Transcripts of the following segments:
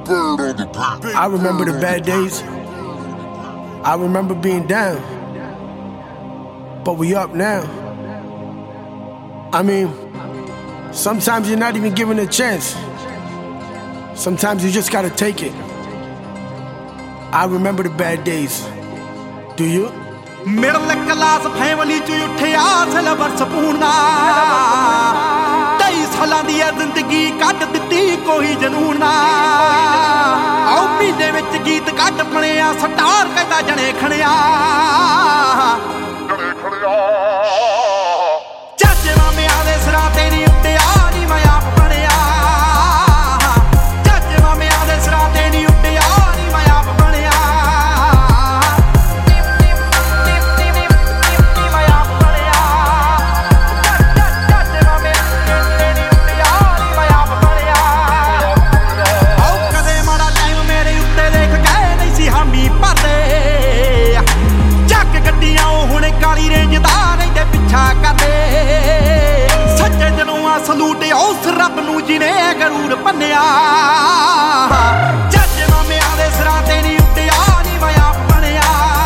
I remember the bad days. I remember being down. But we up now. I mean, sometimes you're not even given a chance. Sometimes you just gotta take it. I remember the bad days. Do you? Middle class family च उठिया silver spoon दा 23 सालां दी जिंदगी cut दित्ती कोई जनून ना आओ महीने विच गीत कट पणिया स्टार कहदा जने खणिया चाचे मामे आदे सिरां ते नी उड्डिया नी मैं आप बणिया चाचे मामे आदे सिरां ते नी उड्डिया नी मैं आप बणिया सलूट उस रब नू जिने गरूर भन्निया चाचे मामे आदे सिरां ते नी उड्डिया नी मैं आप बणिया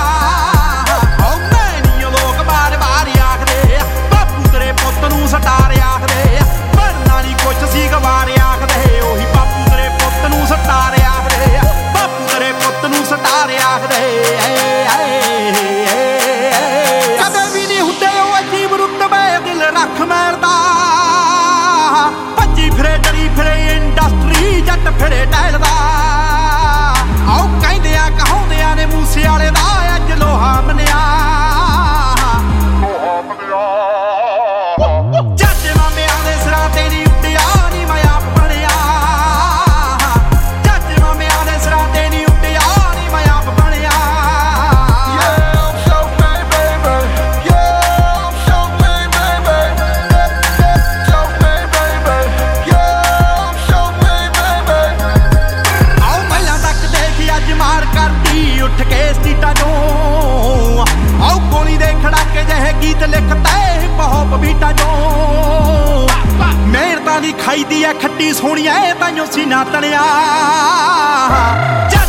मैं नी लोग बार बार आखदे बापू तेरे पुत्त नू सटार आखदे बनना नी कुछ सी गवार आखदे ओही बापू तेरे पुत्त नू सटार आखदे बापू तेरे पुत्त नू सटार आखदे कदे भी नी हुंदे ओ अजीब रुतबे दिल रख मैरदा फिरे इंडस्ट्री जट फिरे टहलदा आओ कहंदिया कहाउंदिया ने मूसे वाले दा अज लोहा मनिया चाचे मामे आदे सिरां ते नी उड्डिया नी मैं आप बणिया चाचे मामे आदे सिरां ते नी उड्डिया नी मैं आप बणिया उठ के सीटा जो आओ गोली दे खड़ाके जहे गीत लिखता है पॉप बीटा जो मेहनतां दी खाई दी है खट्टी सोहणिया ताइयों सीना तणिया।